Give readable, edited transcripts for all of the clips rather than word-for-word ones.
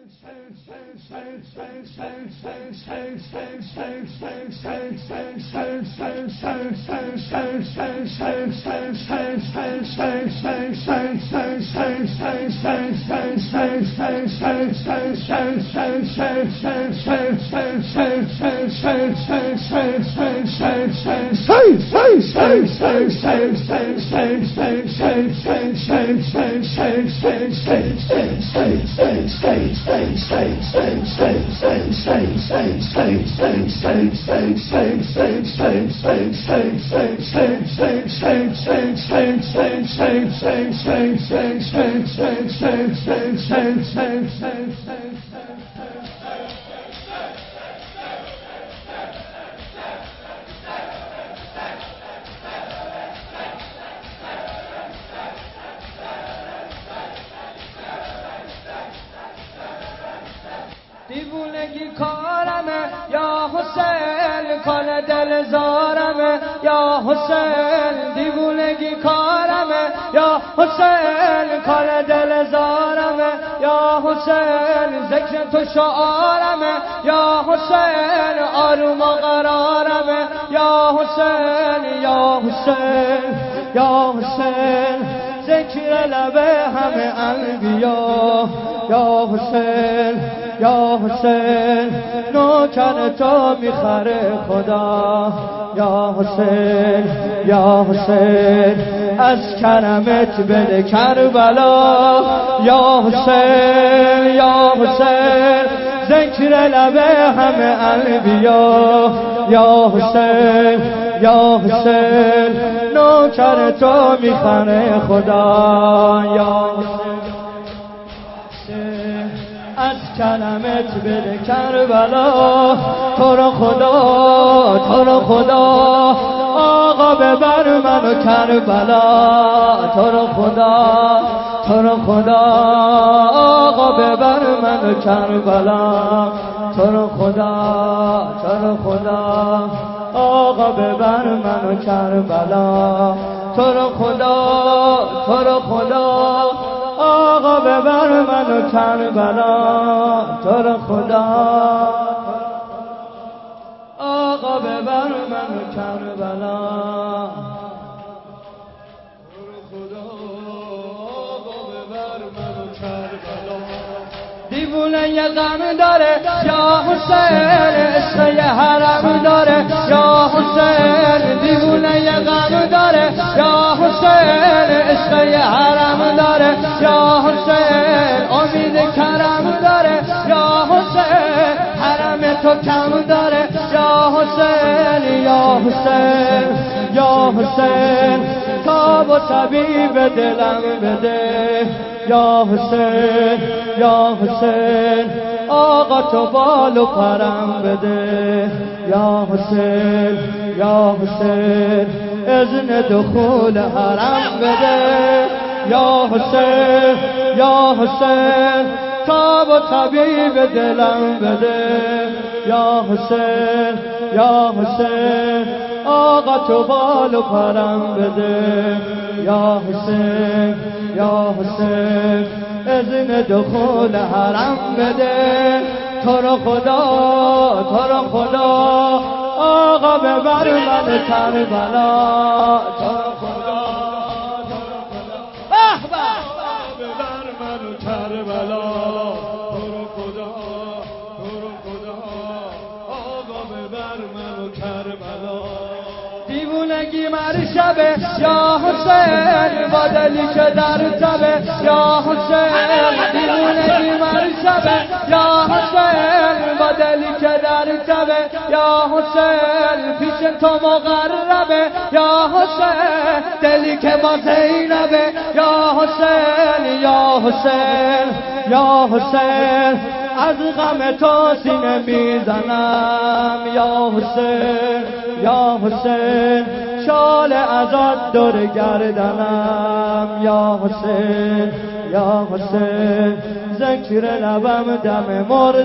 دیوونگی کارمه یا حسین، کار دل زارمه یا حسین. دیوونگی کارمه یا حسین، کار دل زارمه یا حسین. ذکر تو شعارمه یا حسین، آروم و قرارمه یا حسین. یا حسین یا حسین، ذکر لبه همه انبیا یا حسین. یا حسین، نوکر تو میخره خدا یا حسین. یا حسین، از کرمت بده کربلا یا حسین. یا حسین، ذکر لبه همه انبیا یا حسین. یا حسین، نوکر تو میخره خدا یا حسین. از کلمت بده کربلا، تو رو خدا تو رو خدا، آقا ببر منو کربلا. تو رو خدا تو رو خدا، آقا ببر منو کربلا. تو رو خدا تو رو خدا، آقا ببر منو کربلا. تو رو خدا تو رو خدا، آقا ببر منو کربلا. تو رو خدا آقا ببر منو کربلا. تو رو خدا آقا ببر منو کربلا. دیوونه یه غم داره یا حسین، عشق یه حرم داره یا حسین. دیوونه یه غم داره یا حسین، عشق یه حرم داره یا حسین. امید کرم داره یا حسین، حرم تو کم داره یا حسین. یا حسین یا حسین، تاب و طبیب دلم بده یا حسین. یا حسین، آقا تو بال و پرم بده یا حسین. یا حسین، اذن دخول حرم بده یا حسین. یا حسین، تاب و طبیب دلم بده یا حسین. یا حسین، آقا تو بال و پرم بده یا حسین. یا حسین، اذن دخول حرم بده. تو رو خدا تو رو خدا، آقا ببر من کربلا. تو رو خدا تو رو خدا، ببر من کربلا. تو رو خدا تو رو خدا، آقا ببر من کربلا. دیوونگی مرشبه یا حسین، با دلی که در تبه یا حسین. دیوونگی مرشبه یا حسین، با دلی که در تبه یا حسین. پیش تو مقربه یا حسین، دلی که با زینبه یا حسین. یا حسین یا حسین، از غم تو سینه میزنم یا حسین. یا حسین، شال ازاد دور گردنم یا حسین. یا حسین، ذکر لبم دم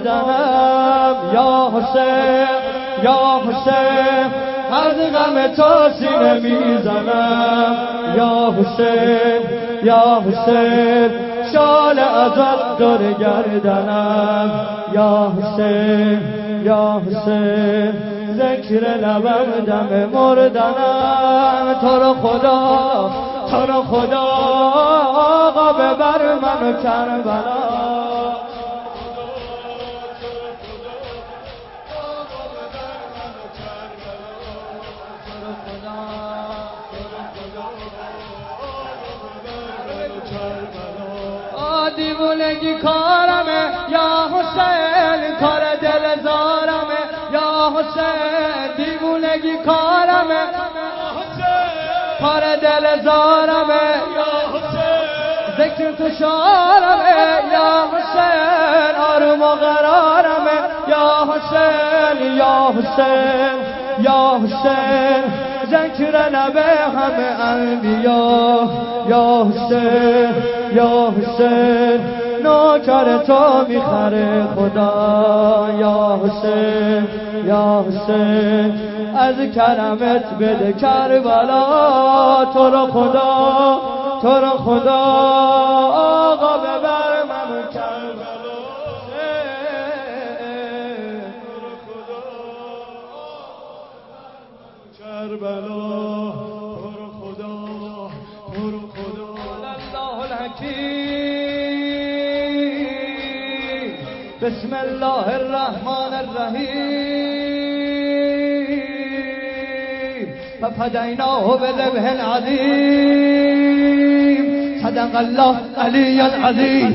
مردنم یا حسین. یا حسین، از غم تو سینه میزنم یا حسین. یا حسین، شال ازت دور گردنم یا حسین یا حسین ذکر لبم دم مردنم تو رو خدا آقا ببر منو کربلا دیوونگی کارمه یا حسین کار دل زارمه یا حسین دیوونگی کارمه کار دل زارمه یا حسین ذکر تو شارمه یا حسین آروم و قرارمه یا حسین یا حسین یا حسین ذکر لبه همه انبیا یا حسین یا حسین نوکر تو میخره خدا یا حسین یا حسین از کرمت بده کربلا تو رو خدا آقا ببر منو کربلا کربلا بسم الله الرحمن الرحيم ففديناه بذبح عظيم صدق الله علي العظيم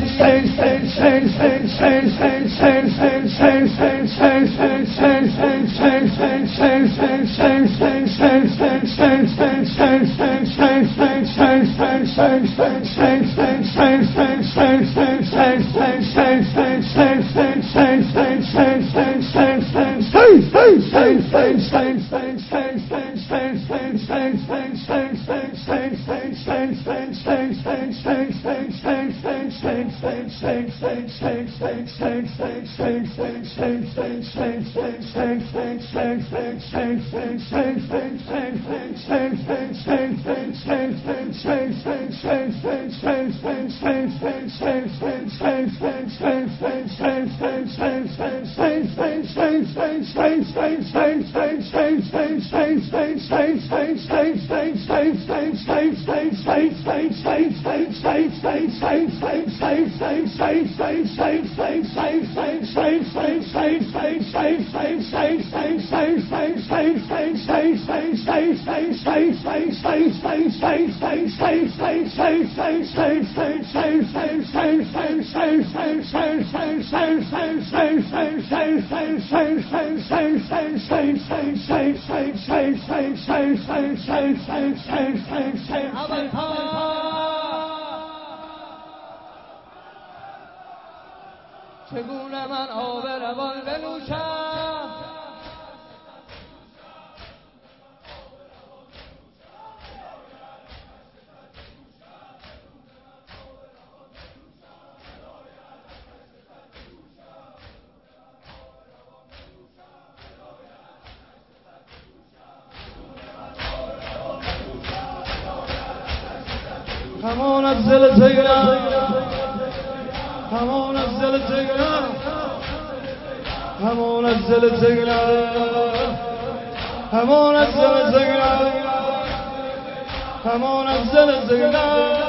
چگونه من آب روان بنوشم همون از دل تگرم همون از دل تگرم همون از دل تگرم همون از دل تگرم همون از دل تگرم